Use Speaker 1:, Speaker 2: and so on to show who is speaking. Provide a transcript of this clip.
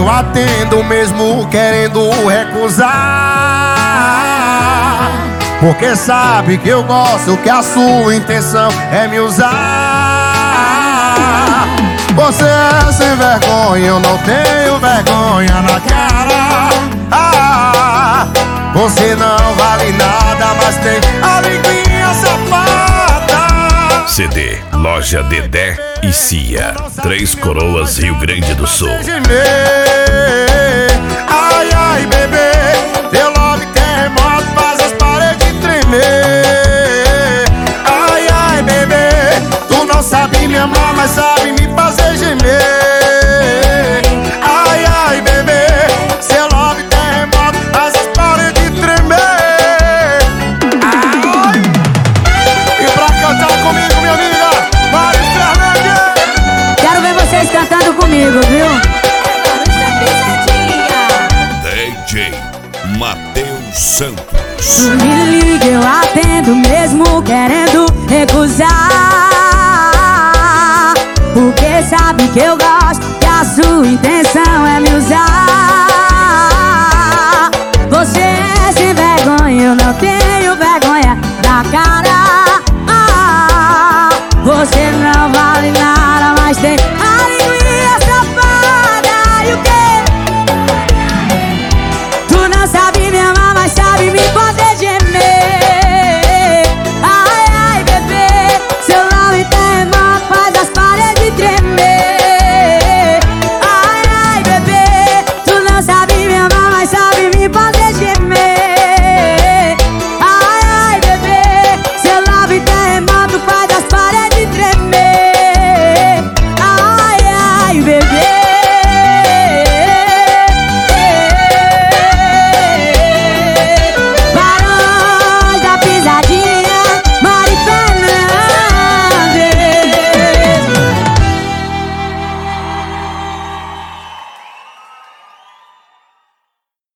Speaker 1: eu atendo mesmo querendo recusar, porque sabe que eu gosto, que a sua intenção é me usar. Você é sem vergonha, eu não tenho vergonha na cara. Você não vale nada, mas tem a linguinha safada.
Speaker 2: CD Loja Dedé e Cia, Três Coroas, Rio Grande do Sul.
Speaker 1: Ai, ai, bebê, teu love terremoto faz as paredes tremer. Ai, ai, bebê, tu não sabe me amar, mas sabe me fazer gemer. Ai, ai, bebê, seu love terremoto faz as paredes tremer. Ai. E pra cantar comigo, minha amiga Mari Fernandes.
Speaker 3: Quero ver vocês cantando comigo, viu?
Speaker 2: DJ Matheus Santos.
Speaker 3: Tu me liga, eu atendo mesmo querendo recusar, porque sabe que eu gosto, que a sua intenção é me usar. Você é sem vergonha, eu não tenho vergonha da cara.